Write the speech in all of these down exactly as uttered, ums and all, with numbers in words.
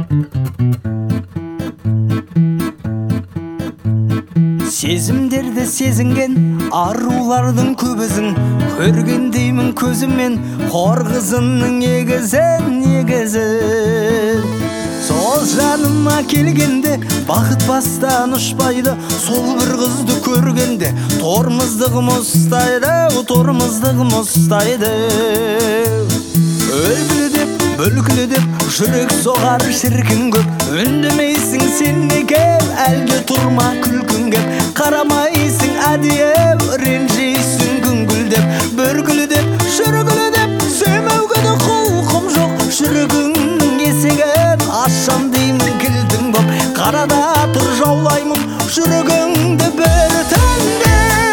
Сезімдерді сезінген арулардың көбізін көрген деймін көзіммен, хор қызының егізін егізін. Сол жаныма келгенде бақыт бастан ұшпайды, сол бір қызды көргенде тормыздығым ұстайды, тормыздығым ұстайды. Өлгілі деп, бүлкілі деп жүрек соғар шіркін көп, үндемейсің сен неге, әлде тұрма күлкін кеп, қарамайсың әдейі, ренжейсің күңгілдеп. Бүргілі деп, жүргілі деп сүймеуге де құлқым жоқ, жүрегіңнің есігін ашам деймін кілтің боп, қарада тұр жаулаймын жүрегіңді бір түнде.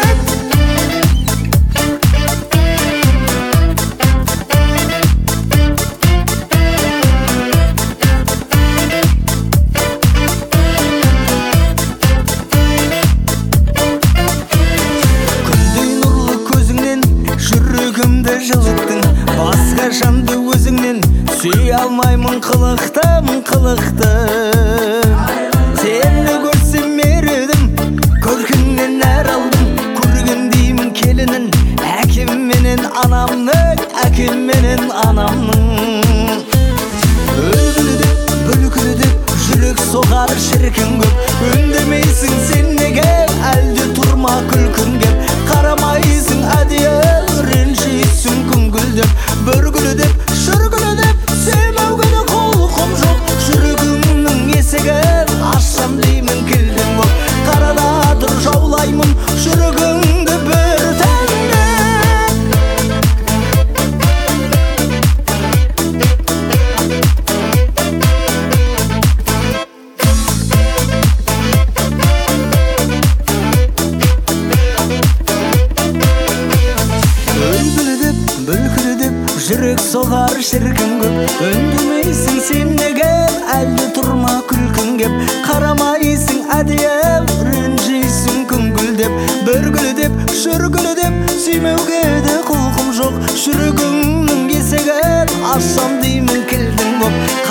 Жылыттың басқа жанды өзіңнен, сүй алмаймын қылықтым, қылықтым. Сені көрсем мередім, көркіңнен әр алдым, көрген деймін келінін, әкем менен анамның, әкем менен анамның. Өлгілі деп, бүлкілі деп жүрек соғар шіркін көп, үндемейсің сен неге, әлде тұрма күлкін кеп, қарамайсың әдейі, ренжейсің күңгілдеп. Бүргілі деп, жүргілі деп сүймеуге де құлқым жоқ, жүрегіңнің есігін ашсам деймін кілтің боп, қарада тұр жаулаймын жүрегіңді бір түнде. Жүрек соғар шіркін көп, үндемейсің сен неге, әлде тұрма күлкін кеп, қарамайсың әдейі, ренжейсің күңгілдеп. Бүргілі деп, жүргілі деп сүймеуге де құлқым жоқ, жүрегіңнің есігін ашсам деймін кілтің боп,